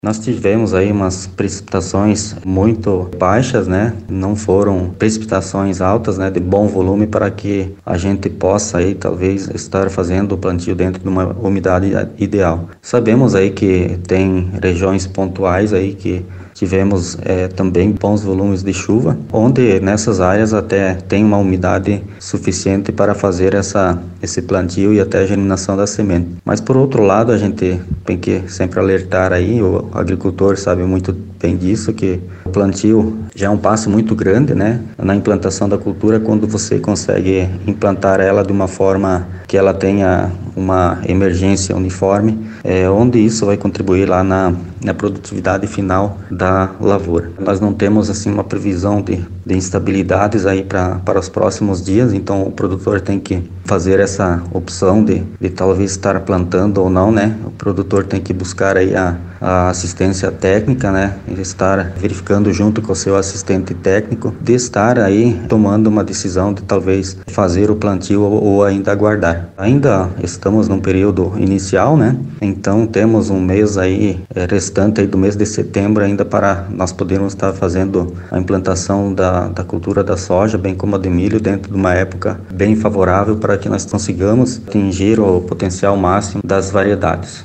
Nós tivemos aí umas precipitações muito baixas, né? Não foram precipitações altas, né, de bom volume para que a gente possa aí talvez estar fazendo o plantio dentro de uma umidade ideal. Sabemos aí que tem regiões pontuais aí que tivemos também bons volumes de chuva, onde nessas áreas até tem uma umidade suficiente para fazer esse plantio e até a germinação da semente. Mas por outro lado, a gente tem que sempre alertar aí, o agricultor sabe muito bem disso, que o plantio já é um passo muito grande, né, na implantação da cultura, quando você consegue implantar ela de uma forma que ela tenha uma emergência uniforme, onde isso vai contribuir lá na produtividade final da lavoura. Nós não temos assim uma previsão de instabilidades aí para os próximos dias, então o produtor tem que fazer essa opção de talvez estar plantando ou não, né? O produtor tem que buscar aí a assistência técnica, né? Estar verificando junto com o seu assistente técnico, de estar aí tomando uma decisão de talvez fazer o plantio ou ainda aguardar. Ainda estamos num período inicial, né? Então temos um mês aí restante aí do mês de setembro ainda para nós podermos estar fazendo a implantação da cultura da soja, bem como a de milho, dentro de uma época bem favorável para que nós consigamos atingir o potencial máximo das variedades.